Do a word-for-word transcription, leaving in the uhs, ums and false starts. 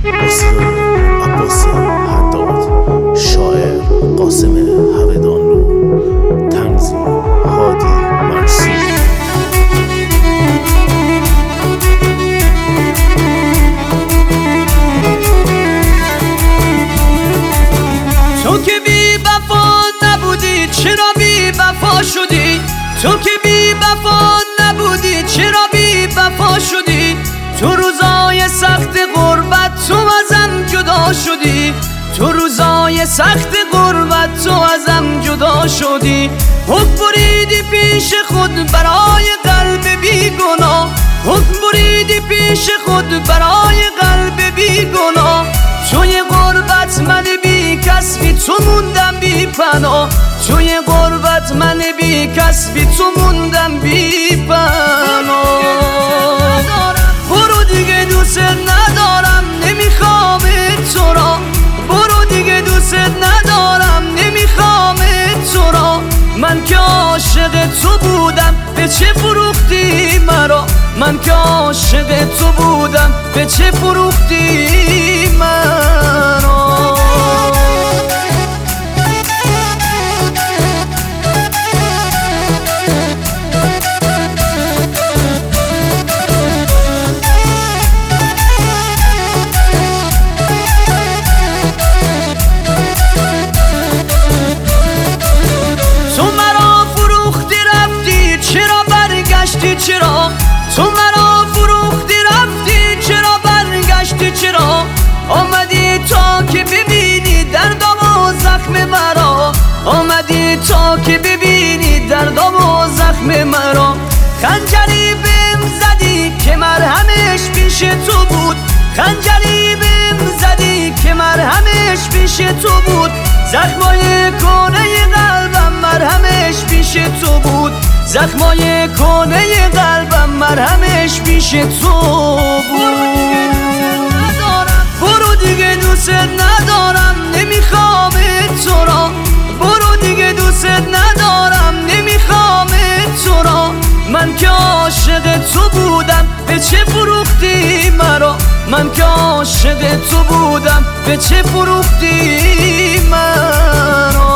موسیقی عباسی حداد، شاعر قاسم هویدانلو، تنظیم هادی منصور. تو که بی وفا نبودی چرا بی وفا شدی؟ تو که بی وفا نبودی چرا بی وفا شدی؟ تو روزای سخت غربت تو ازم جدا شدی، تو روزای سخت غربت تو ازم جدا شدی. حکم بریدی پیش خود برای قلب بیگناه، حکم بریدی پیش خود برای قلب بیگناه. توی غربت من بی کس بی تو موندم بی پناه، توی غربت من بی کس بی تو موندم بی پناه. برو دیگه دوست ندارم نمیخوام تو را، برو دیگه دوست ندارم نمیخوام تو را. من که عاشق تو بودم به چه فروختی مرا، من که عاشق تو بودم به چه فروختی مرا. چرا تو مرا فروختی رفتی، چرا برگشتی، چرا آمدی تا که ببینی دردم و زخم مرا، آمدی تا که ببینی دردم و زخم مرا. خنجری بهم زدی که مرهمش پیش تو بود، خنجری بهم زدی که مرهمش پیش تو بود. زخمای کونه قلبم مرهمش پیش تو بود، زخمای کونه قلبم مرهمش پیش تو بود. برو دیگه دوست ندارم نمیخوام تو را، برو دیگه دوست ندارم نمیخوام تو را. من که عاشق تو بودم به چه فروختی مرا، من که عاشق تو بودم به چه فروختی مرا.